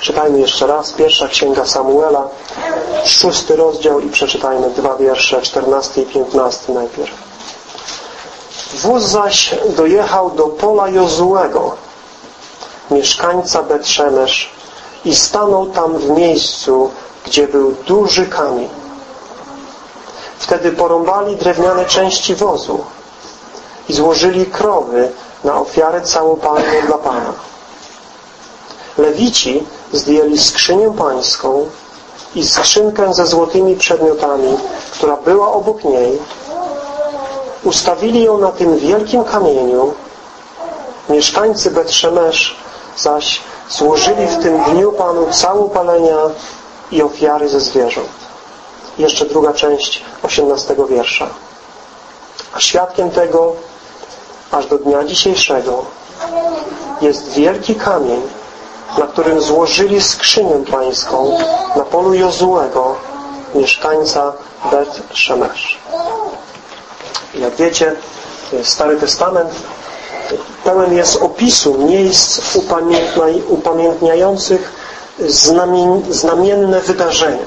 Czytajmy jeszcze raz. Pierwsza Księga Samuela, 6 rozdział i przeczytajmy 2 wiersze, 14 i 15 najpierw. Wóz zaś dojechał do pola Jozuego, mieszkańca Bet-Szemesz, i stanął tam w miejscu, gdzie był duży kamień. Wtedy porąbali drewniane części wozu i złożyli krowy na ofiarę całopalną dla Pana. Lewici zdjęli skrzynię pańską i skrzynkę ze złotymi przedmiotami, która była obok niej. Ustawili ją na tym wielkim kamieniu. Mieszkańcy Bet-Szemesz zaś złożyli w tym dniu Panu całopalenia i ofiary ze zwierząt. Jeszcze druga część 18 wiersza. A świadkiem tego aż do dnia dzisiejszego jest wielki kamień, na którym złożyli skrzynię pańską na polu Jozuego, mieszkańca Bet-Szemesz. Jak wiecie, Stary Testament pełen jest opisu miejsc upamiętniających znamienne wydarzenia.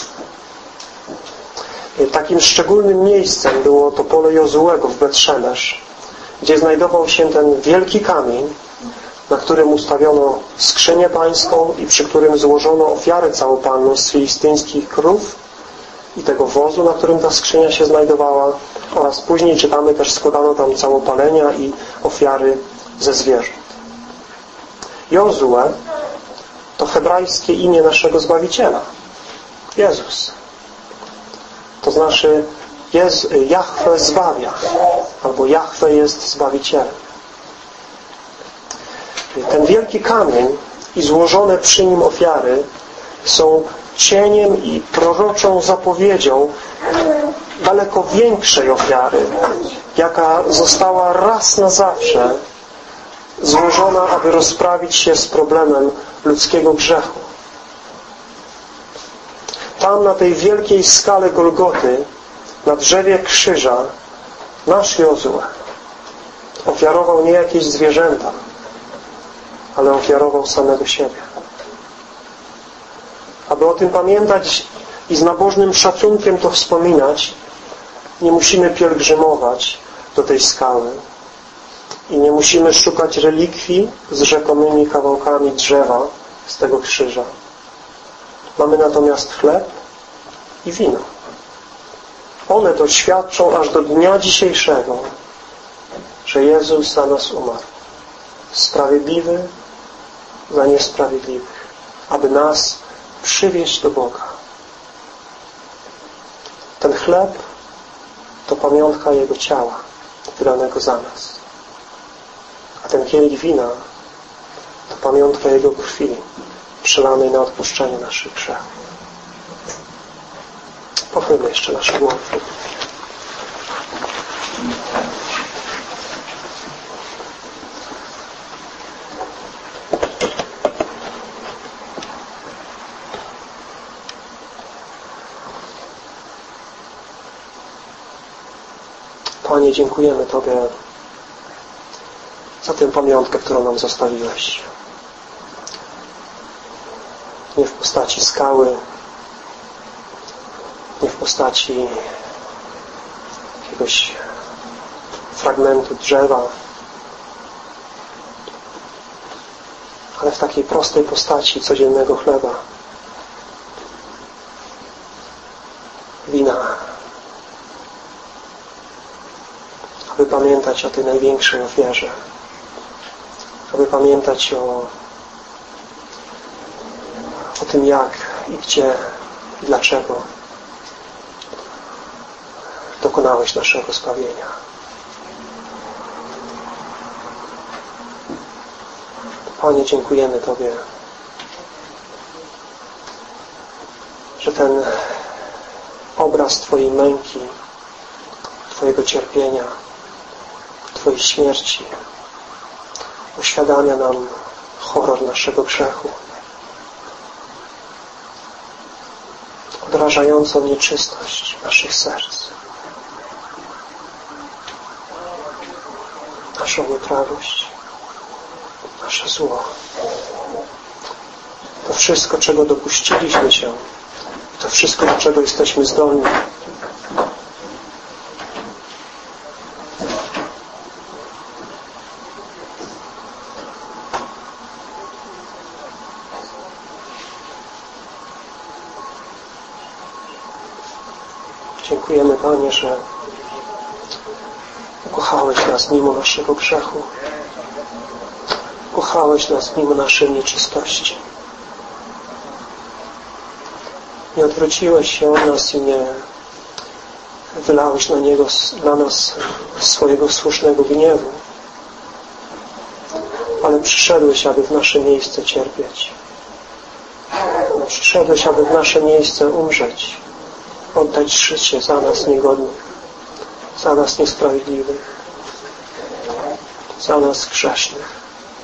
Takim szczególnym miejscem było to pole Jozuego w Bet-Szemesz, gdzie znajdował się ten wielki kamień, na którym ustawiono skrzynię pańską i przy którym złożono ofiarę całopalną z filistyńskich krów i tego wozu, na którym ta skrzynia się znajdowała, oraz później czytamy też składano tam całopalenia i ofiary ze zwierząt. Jozue to hebrajskie imię naszego Zbawiciela. Jezus. To znaczy Jahwe zbawia, albo Jahwe jest Zbawicielem. Ten wielki kamień i złożone przy nim ofiary są cieniem i proroczą zapowiedzią daleko większej ofiary, jaka została raz na zawsze złożona, aby rozprawić się z problemem ludzkiego grzechu. Tam na tej wielkiej skale Golgoty, na drzewie krzyża, nasz Jozue ofiarował nie jakieś zwierzęta, ale ofiarował samego siebie. Aby o tym pamiętać i z nabożnym szacunkiem to wspominać, nie musimy pielgrzymować do tej skały i nie musimy szukać relikwii z rzekomymi kawałkami drzewa z tego krzyża. Mamy natomiast chleb i wino. One to świadczą aż do dnia dzisiejszego, że Jezus za nas umarł. Sprawiedliwy za niesprawiedliwych, aby nas przywieźć do Boga. Ten chleb to pamiątka Jego ciała, wydanego za nas. A ten kielich wina to pamiątka Jego krwi, przelanej na odpuszczenie naszych grzechów. Pochylmy jeszcze nasze głowy. Panie, dziękujemy Tobie za tę pamiątkę, którą nam zostawiłeś. Nie w postaci skały, nie w postaci jakiegoś fragmentu drzewa, ale w takiej prostej postaci codziennego chleba, wina, aby pamiętać o tej największej ofierze, aby pamiętać o tym, jak i gdzie i dlaczego dokonałeś naszego zbawienia. Panie, dziękujemy Tobie, że ten obraz Twojej męki, Twojego cierpienia, Twojej śmierci uświadamia nam horror naszego grzechu, odrażającą nieczystość naszych serc, naszą nieprawość, nasze zło. To wszystko, czego dopuściliśmy się, to wszystko, do czego jesteśmy zdolni. Dziękujemy, Panie, że ukochałeś nas mimo naszego grzechu. Ukochałeś nas mimo naszej nieczystości. Nie odwróciłeś się od nas i nie wylałeś na nas swojego słusznego gniewu, ale przyszedłeś, aby w nasze miejsce cierpieć. Przyszedłeś, aby w nasze miejsce umrzeć, oddać życie za nas niegodnych, za nas niesprawiedliwych, za nas grzesznych.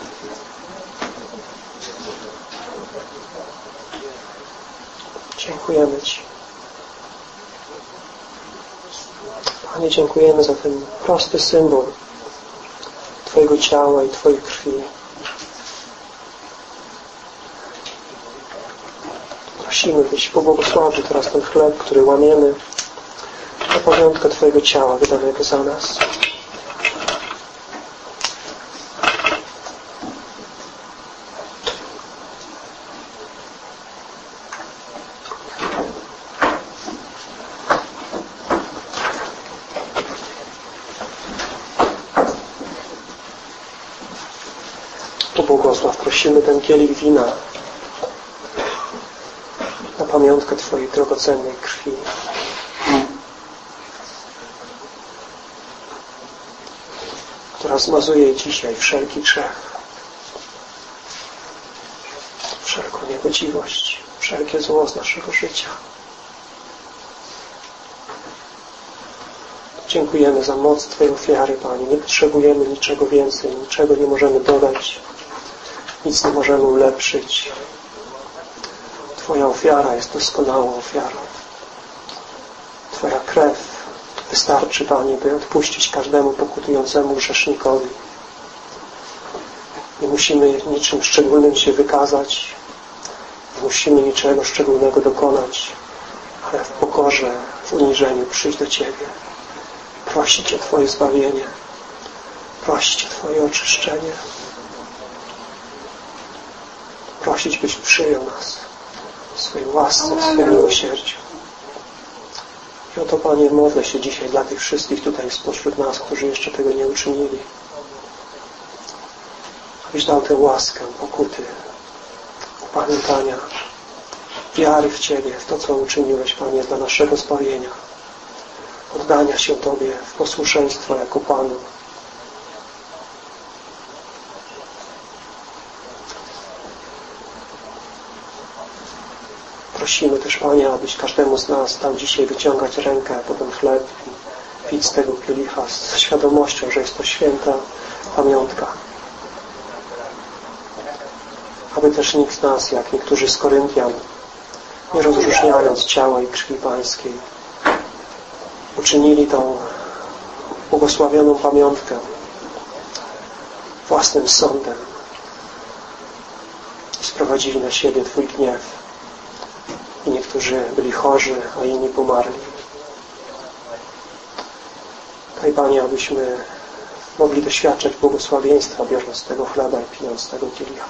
Dziękujemy Ci. Panie, dziękujemy za ten prosty symbol Twojego ciała i Twojej krwi. Prosimy, byś pobłogosławił teraz ten chleb, który łamiemy, na pamiątkę Twojego ciała wydanego za nas. Pobłogosław, prosimy ten kielich wina na pamiątkę Twojej drogocennej krwi. Która zmazuje dzisiaj wszelki grzech, wszelką niegodziwość, wszelkie zło z naszego życia. Dziękujemy za moc Twojej ofiary, Panie. Nie potrzebujemy niczego więcej, niczego nie możemy dodać, nic nie możemy ulepszyć. Twoja ofiara jest doskonałą ofiarą. Twoja krew wystarczy, Panie, by odpuścić każdemu pokutującemu grzesznikowi. Nie musimy niczym szczególnym się wykazać, nie musimy niczego szczególnego dokonać, ale w pokorze, w uniżeniu przyjść do Ciebie, prosić o Twoje zbawienie, prosić o Twoje oczyszczenie, prosić, byś przyjął nas w swojej łasce, w swoim miłosierdziu. I o to, Panie, modlę się dzisiaj dla tych wszystkich tutaj spośród nas, którzy jeszcze tego nie uczynili. Abyś dał tę łaskę pokuty, upamiętania, wiary w Ciebie, w to, co uczyniłeś, Panie, dla naszego zbawienia, oddania się Tobie w posłuszeństwo jako Panu. Prosimy też, Panie, abyś każdemu z nas dał dzisiaj wyciągać rękę po ten chleb i pić z tego kielicha z świadomością, że jest to święta pamiątka. Aby też nikt z nas, jak niektórzy z Koryntian, nie rozróżniając ciała i krwi Pańskiej, uczynili tą błogosławioną pamiątkę własnym sądem i sprowadzili na siebie Twój gniew. I niektórzy byli chorzy, a inni pomarli. Daj, Panie, abyśmy mogli doświadczać błogosławieństwa, biorąc z tego chleba i pijąc z tego kielicha.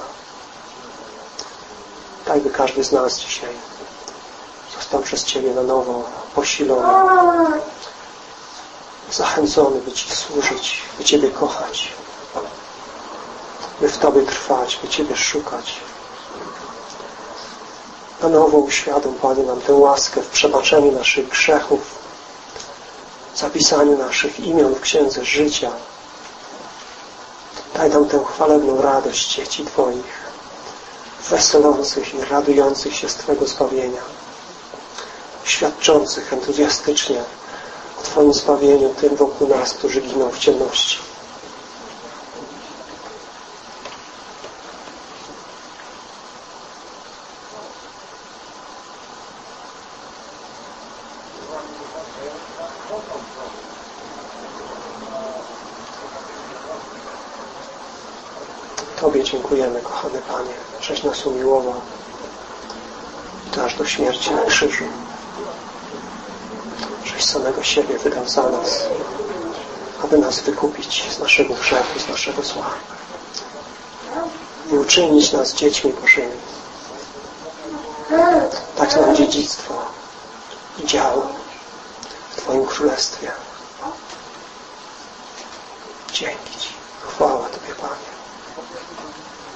Daj, by każdy z nas dzisiaj został przez Ciebie na nowo posilony, zachęcony, by Ci służyć, by Ciebie kochać, by w Tobie trwać, by Ciebie szukać. Na nowo uświadom, Panie, nam tę łaskę w przebaczeniu naszych grzechów, w zapisaniu naszych imion w Księdze Życia. Daj nam tę chwalebną radość dzieci Twoich, weselących i radujących się z Twojego zbawienia, świadczących entuzjastycznie o Twoim zbawieniu tym wokół nas, którzy giną w ciemności. Tobie dziękujemy, kochany Panie, żeś nas umiłował, Ty aż do śmierci na krzyżu, żeś samego siebie wydał za nas, aby nas wykupić z naszego grzechu, z naszego zła i uczynić nas dziećmi Bożymi. Dać nam dziedzictwo i dział w Twoim Królestwie. Dzięki Ci. Chwała Tobie, Panie.